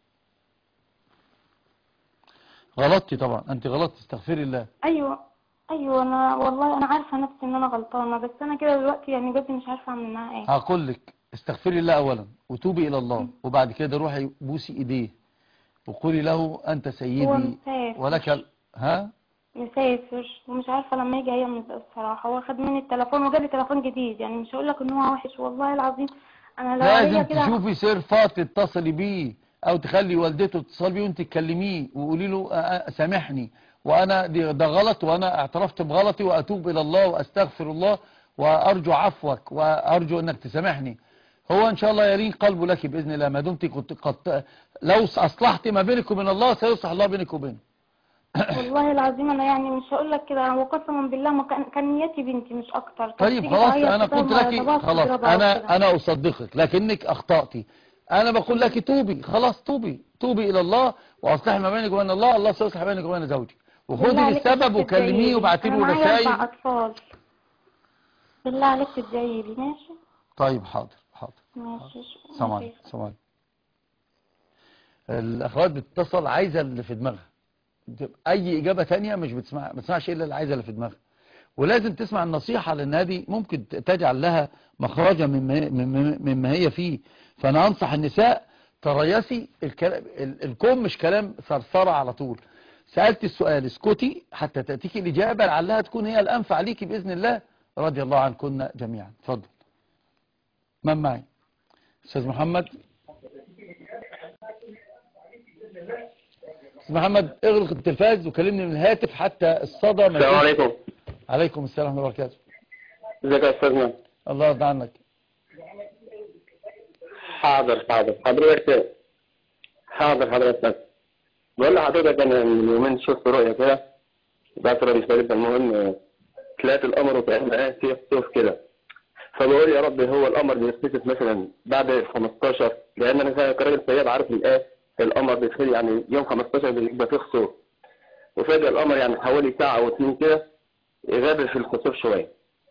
غلطتي طبعا، انت غلطتي، استغفري الله.
ايوه انا والله انا عارفة نفسي ان انا غلطانة، بس انا كده دلوقتي يعني جوزي مش عارفة اعمل معاه ايه.
هقول لك استغفري الله اولا وتوبي الى الله، وبعد كده روحي بوسي ايديه وقولي له انت سيدي
هو مسافر
ولك
مسافر ومش عارفة لما يجي هيعمل الصراحة. هو خد مني التليفون وجاب لي تليفون جديد، يعني مش هقول لك ان هو وحش والله العظيم. انا
لازم تشوفي صرفات تتصلي بيه، او تخلي والدته تتصل بيه وانت تكلميه وقولي له سامحني وانا ده غلط، وانا اعترفت بغلطي واتوب الى الله واستغفر الله وارجو عفوك وارجو انك تسامحني. هو ان شاء الله يلين قلبه لك باذن الله، ما دمت كنت لو اصلحت ما بينك وبين الله سيصلح الله بينك وبينه.
والله العظيم انا يعني مش هقول لك كده، وقسما بالله ما كان نيتي بنتي مش اكتر.
طيب خلاص انا قلت لك خلاص انا اصدقك لكنك اخطأتي. انا بقول لك توبي، خلاص توبي الى الله واصلحي ما بينك وبين الله سيصلح بينك وبين زوجك، وخدي بالسبب وكلميه وابعتي له رسائل.
معايا 4 اطفال، بالله عليك تدعي لي ماشي؟
طيب حاضر
ماشي.
سلام عليكم. الاخوات بتتصل عايزه اللي في دماغها، اي اجابه ثانيه مش ما تسمعش الا اللي عايزه اللي في دماغها، ولازم تسمع النصيحه لان هذه ممكن تجعل لها مخرجا مما هي فيه. فانا انصح النساء تريسي الكون مش كلام ثرثره على طول. سالت السؤال اسكتي حتى تاتيك الاجابه لعلها تكون هي الانفع ليكي باذن الله. رضي الله عنكن جميعا. اتفضل. من معي؟ استاذ محمد. استاذ محمد اغلق التلفاز وكلمني من الهاتف حتى الصدى.
السلام عليكم.
عليكم السلام ورحمه الله وبركاته.
ازيك يا استاذنا؟
الله يرضى عنك.
حاضر حضرتك. بقول لحضرتك انا من يومين شفت رؤيه كده بعد ربي شريف، المهم طلعت القمر وكأن في خسوف كده، فبقول يا رب هو القمر بيختفي مثلا بعد 15، لان انا كراجل صياد عارف القمر بيختفي يعني يوم 15 بيبقى فيه خسوف، وفجأة القمر يعني حوالي ساعة او 2 كده غاب في الخسوف شوية.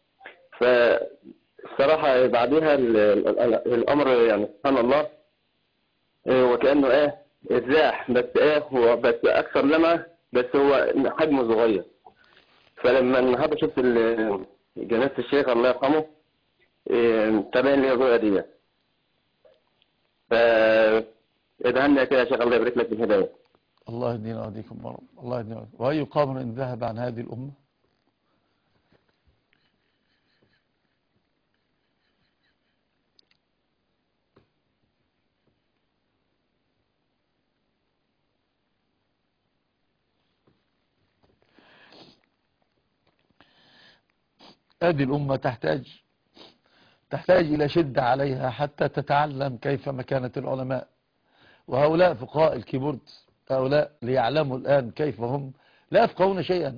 فالصراحة بعدها القمر يعني سبحان الله وكأنه اتزاح، بس هو بس اكثر لمعة، بس هو حجمه صغير. فلما النهارده شفت جنازة الشيخ الله يرحمه تبين لي الرؤية دي، ادعنا كده يا شيخ الله يبارك لك بالهداية.
الله يهدينا ويهديكم يا رب. الله يهدينا. وأي قمر إن ذهب عن هذه الأمة؟ هذه الأمة تحتاج إلى شدة عليها حتى تتعلم كيف مكانة العلماء، وهؤلاء فقهاء الكيبورد هؤلاء ليعلموا الآن كيف هم لا يفقهون شيئا،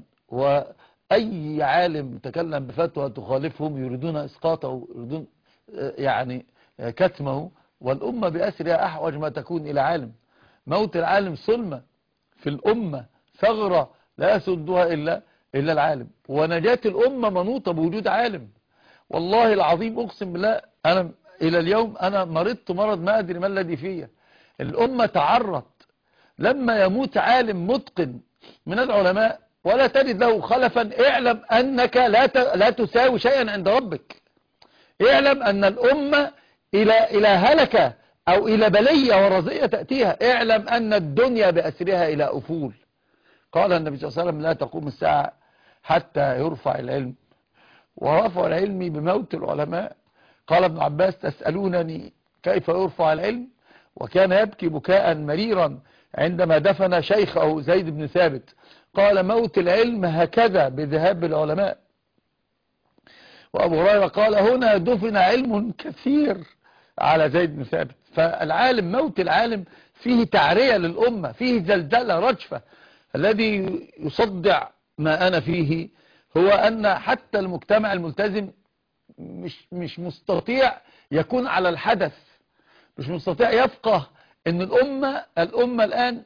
وأي عالم تكلم بفتوى تخالفهم يريدون إسقاطه، يريدون يعني كتمه، والأمة بأسرها أحوج ما تكون إلى عالم. موت العالم صلمة في الأمة، ثغرة لا يسدها إلا العالم، ونجاة الأمة منوطة بوجود عالم. والله العظيم أقسم بالله أنا إلى اليوم أنا مرضت مرض ما أدري ما الذي فيه. الأمة تعرض لما يموت عالم متقن من العلماء ولا تجد له خلفا، اعلم أنك لا تساوي شيئا عند ربك. اعلم أن الأمة إلى هلكة أو إلى بلية ورزية تأتيها. اعلم أن الدنيا بأسرها إلى أفول. قال النبي صلى الله عليه وسلم لا تقوم الساعة حتى يرفع العلم، ورفع العلم بموت العلماء. قال ابن عباس تسألونني كيف يرفع العلم، وكان يبكي بكاء مريرا عندما دفن شيخه زيد بن ثابت. قال موت العلم هكذا بذهاب العلماء. وأبو هريرة قال هنا دفن علم كثير على زيد بن ثابت. فالعالم موت العالم فيه تعرية للأمة، فيه زلزلة رجفة. الذي يصدع ما أنا فيه هو أن حتى المجتمع الملتزم مش مستطيع يكون على الحدث، مش مستطيع يفقه أن الأمة الآن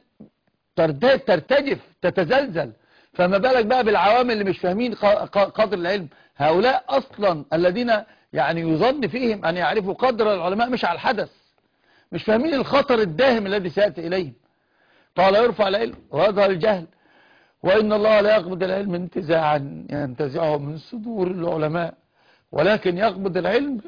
ترتجف تتزلزل، فما بالك بقى بالعوام اللي مش فاهمين قدر العلم. هؤلاء أصلا الذين يعني يظن فيهم أن يعرفوا قدر العلماء مش على الحدث، مش فاهمين الخطر الداهم الذي سيأتي إليهم. قال يرفع العلم ويظهر الجهل، وإن الله لا يقبض العلم انتزاعا ينتزعه من صدور العلماء، ولكن يقبض العلم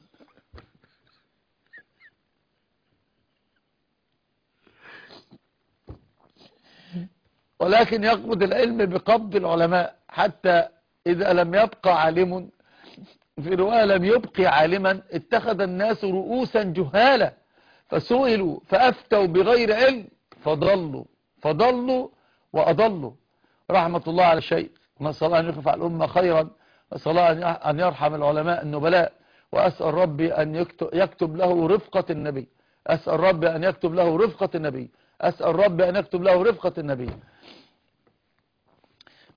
بقبض العلماء، حتى إذا لم يبقى عالم، في رواية لم يبقي عالما، اتخذ الناس رؤوسا جهالة فسئلوا فأفتوا بغير علم فضلوا وأضلوا. رحمة الله على الشيخ، نسأل الله أن يخف على الأمة خيرا، نسأل الله أن يرحم العلماء النبلاء، وأسأل ربي أن يكتب له رفقة النبي، أسأل ربي أن يكتب له رفقة النبي، أسأل ربي أن يكتب له رفقة النبي.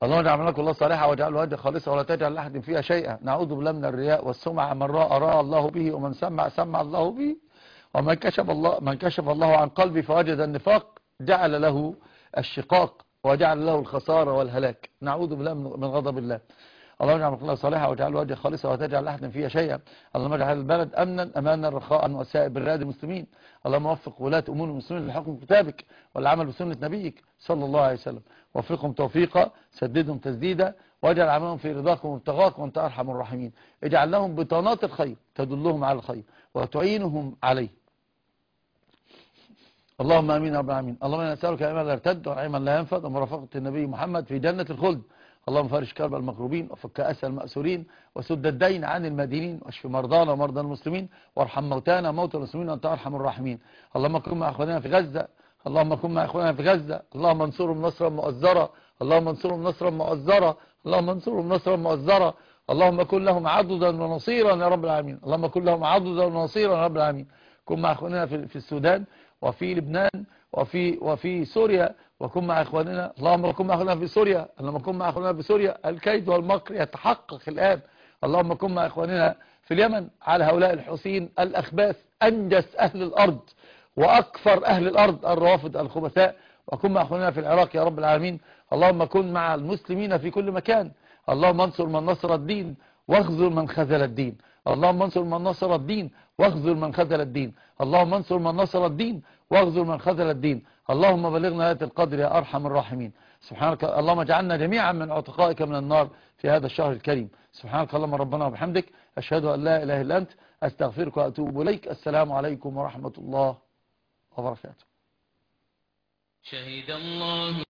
اللهم اجعل عملك الله صالحا واجعله هادي خالصا ولا تجعل لاحد فيها شيئا. نعوذ بالله من الرياء والسمعة. من راى الله به، ومن سمع الله به، ومن كشف الله عن قلبي فوجد النفاق جعل له الشقاق وجعل له الخسارة والهلاك. نعوذ بالله من غضب الله. اللهم اجعل عملك الله صالحا واجعله هادي خالصا ولا تجعل لاحد فيها شيئا. اللهم اجعل البلد امنا امانا رخاء وسائر بلاد المسلمين. اللهم وفق ولاة امور المسلمين لحكم كتابك والعمل بسنة نبيك صلى الله عليه وسلم. وفقهم توفيقا، سددهم تسديدا، واجعل عملهم في رضاك وابتغاك وانت ارحم الراحمين. اجعل لهم بطانات الخير تدلهم على الخير وتعينهم عليه. اللهم امين يا رب العالمين. اللهم انا نسالك علما لا يرتد وعلما لا ينفد ومرافقة النبي محمد في جنة الخلد. اللهم فرج كرب المكروبين وفك أسى المأسورين وسد الدين عن المدينين واشف مرضانا ومرضى المسلمين وارحم موتانا وموتى المسلمين وانت ارحم الراحمين. اللهم كن مع اخواننا في غزة. اللهم كن مع اخواننا في غزة. اللهم انصرهم نصرا مؤزرا. اللهم انصرهم نصرا مؤزرا. اللهم انصرهم نصرا مؤزرا. اللهم كن لهم عضدا ونصيرا يا رب العالمين. اللهم كن لهم عضدا ونصيرا يا رب العالمين. كن مع اخواننا في السودان وفي لبنان وفي سوريا، وكن مع اخواننا. اللهم كن مع اخواننا في سوريا. اللهم كن مع اخواننا في سوريا. الكيد والمكر يتحقق الآن. اللهم كن مع اخواننا في اليمن على هؤلاء الحوثيين الأخباث، أنجس أهل الأرض وأكفر أهل الأرض الروافض الخبثاء. وكن مع اخواننا في العراق يا رب العالمين. اللهم كن مع المسلمين في كل مكان. اللهم انصر من نصر الدين واخذل من خذل الدين. اللهم انصر من نصر الدين واخذل من خذل الدين. اللهم انصر من نصر الدين واخذل من خذل الدين. اللهم بلغنا ليلة القدر يا أرحم الراحمين. سبحانك اللهم اجعلنا جميعا من عتقائك من النار في هذا الشهر الكريم. سبحانك اللهم ربنا وبحمدك، أشهد أن لا إله إلا أنت، أستغفرك وأتوب إليك. السلام عليكم ورحمة الله وبركاته.
شهد الله